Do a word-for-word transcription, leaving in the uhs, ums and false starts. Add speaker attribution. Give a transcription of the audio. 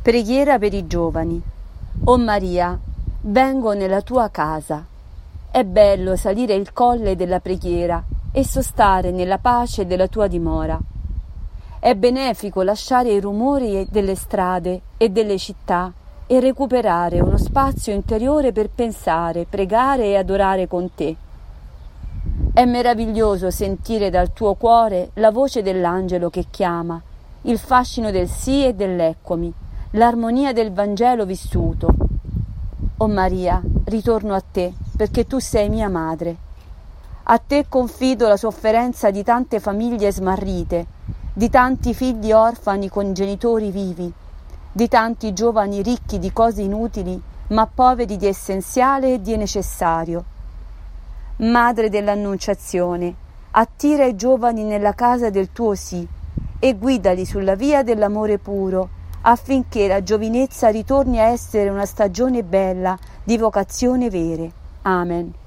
Speaker 1: Preghiera per i giovani. O Maria, vengo nella tua casa. È bello salire il colle della preghiera e sostare nella pace della tua dimora. È benefico lasciare i rumori delle strade e delle città e recuperare uno spazio interiore per pensare, pregare e adorare con te. È meraviglioso sentire dal tuo cuore la voce dell'angelo che chiama, il fascino del sì e dell'eccomi, l'armonia del Vangelo vissuto. O Maria, ritorno a te, perché tu sei mia madre. A te confido la sofferenza di tante famiglie smarrite, di tanti figli orfani con genitori vivi, di tanti giovani ricchi di cose inutili, ma poveri di essenziale e di necessario. Madre dell'Annunciazione, attira i giovani nella casa del tuo sì e guidali sulla via dell'amore puro, affinché la giovinezza ritorni a essere una stagione bella di vocazione vere. Amen.